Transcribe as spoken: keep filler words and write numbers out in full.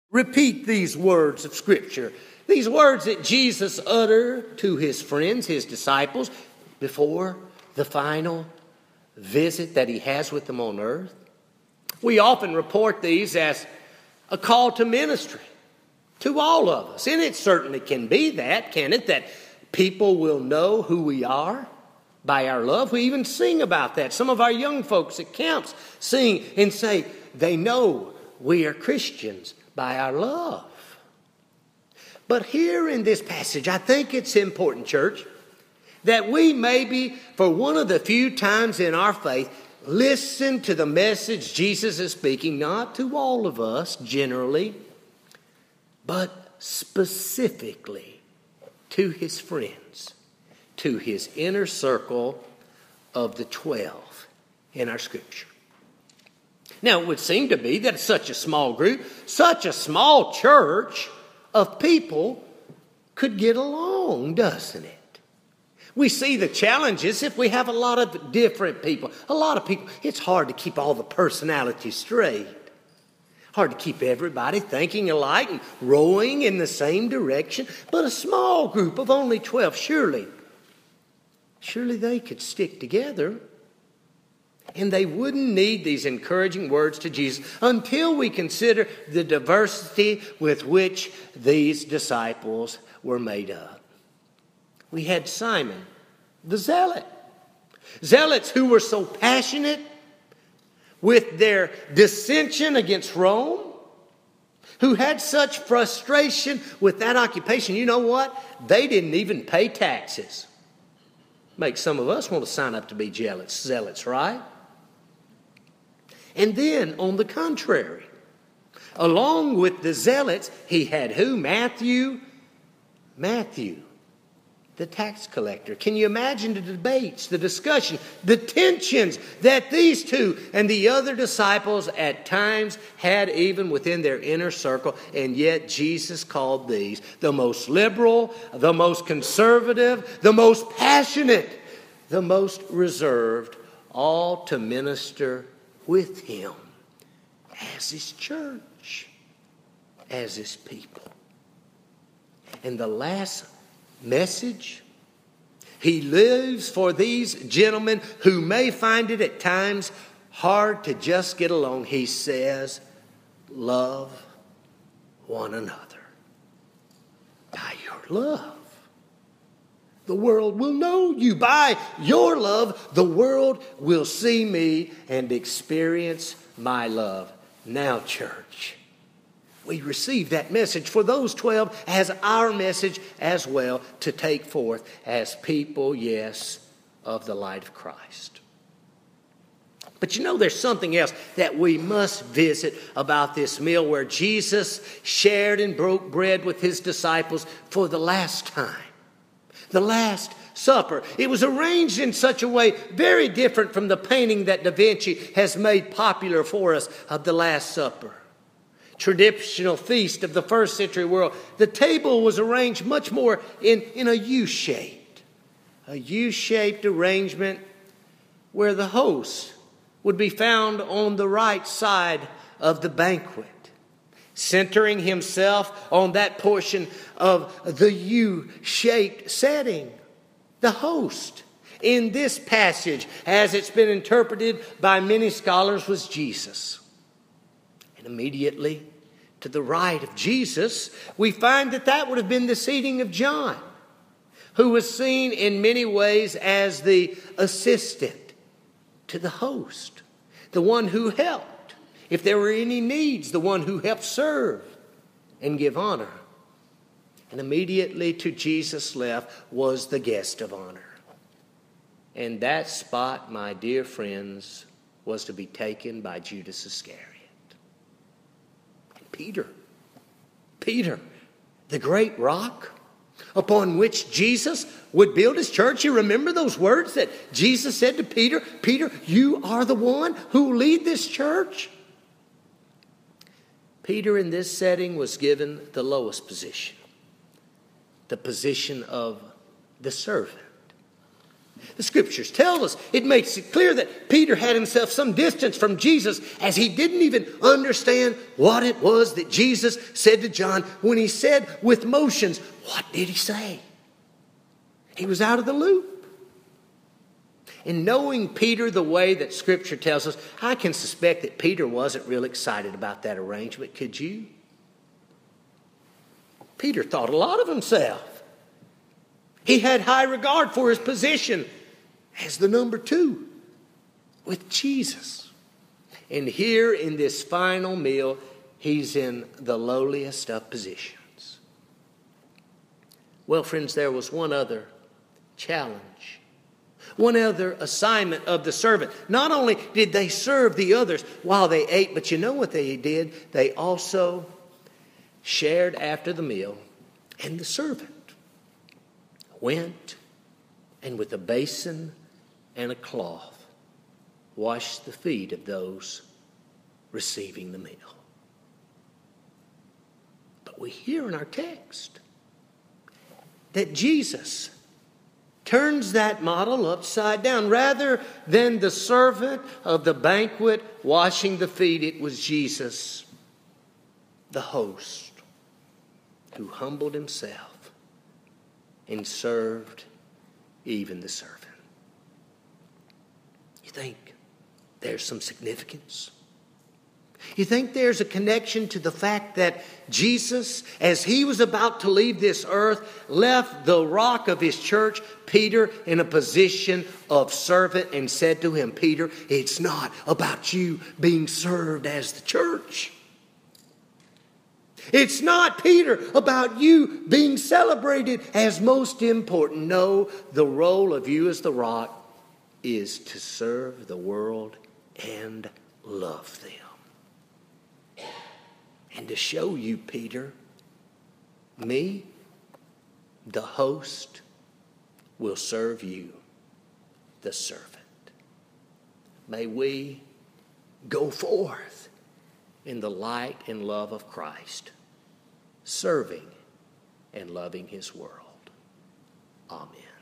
Repeat these words of Scripture. These words that Jesus uttered to his friends, his disciples, before the final visit that he has with them on earth. We often report these as a call to ministry to all of us. And it certainly can be that, can it? That people will know who we are by our love. We even sing about that. Some of our young folks at camps sing and say they know we are Christians by our love. But here in this passage, I think it's important, church, that we maybe, for one of the few times in our faith, listen to the message Jesus is speaking, not to all of us generally, but specifically to his friends, to his inner circle of the twelve in our Scripture. Now, it would seem to be that such a small group, such a small church of people could get along, doesn't it? We see the challenges if we have a lot of different people. A lot of people, it's hard to keep all the personalities straight. Hard to keep everybody thinking alike and rowing in the same direction. But a small group of only twelve, surely, surely they could stick together. And they wouldn't need these encouraging words to Jesus until we consider the diversity with which these disciples were made up. We had Simon, the zealot. Zealots who were so passionate with their dissension against Rome, who had such frustration with that occupation. You know what? They didn't even pay taxes. Makes some of us want to sign up to be zealots, zealots, right? And then, on the contrary, along with the zealots, he had who? Matthew? Matthew, the tax collector. Can you imagine the debates, the discussion, the tensions that these two and the other disciples at times had even within their inner circle? And yet Jesus called these the most liberal, the most conservative, the most passionate, the most reserved, all to minister with him as his church, as his people. And the last message he leaves for these gentlemen who may find it at times hard to just get along. He says, love one another by your love. The world will know you. By your love, the world will see me and experience my love. Now, church, we receive that message for those twelve as our message as well to take forth as people, yes, of the light of Christ. But you know, there's something else that we must visit about this meal where Jesus shared and broke bread with his disciples for the last time. The Last Supper. It was arranged in such a way very different from the painting that Da Vinci has made popular for us of the Last Supper. Traditional feast of the first century world. The table was arranged much more in, in a U-shaped. A U-shaped arrangement where the host would be found on the right side of the banquet, centering himself on that portion of the U-shaped setting. The host in this passage, as it's been interpreted by many scholars, was Jesus. And immediately to the right of Jesus, we find that that would have been the seating of John, who was seen in many ways as the assistant to the host, the one who helped. If there were any needs, the one who helped serve and give honor. And immediately to Jesus' left was the guest of honor. And that spot, my dear friends, was to be taken by Judas Iscariot. And Peter, Peter, the great rock upon which Jesus would build his church. You remember those words that Jesus said to Peter? Peter, you are the one who will lead this church. Peter in this setting was given the lowest position, the position of the servant. The Scriptures tell us, it makes it clear that Peter had himself some distance from Jesus as he didn't even understand what it was that Jesus said to John when he said with motions, what did he say? He was out of the loop. And knowing Peter the way that Scripture tells us, I can suspect that Peter wasn't real excited about that arrangement. Could you? Peter thought a lot of himself. He had high regard for his position as the number two with Jesus. And here in this final meal, he's in the lowliest of positions. Well, friends, there was one other challenge, one other assignment of the servant. Not only did they serve the others while they ate, but you know what they did? They also shared after the meal, and the servant went and with a basin and a cloth washed the feet of those receiving the meal. But we hear in our text that Jesus turns that model upside down. Rather than the servant of the banquet washing the feet, it was Jesus, the host, who humbled himself and served even the servant. You think there's some significance? You think there's a connection to the fact that Jesus, as he was about to leave this earth, left the rock of his church, Peter, in a position of servant and said to him, Peter, it's not about you being served as the church. It's not, Peter, about you being celebrated as most important. No, the role of you as the rock is to serve the world and love them. And to show you, Peter, me, the host, will serve you, the servant. May we go forth in the light and love of Christ, serving and loving his world. Amen.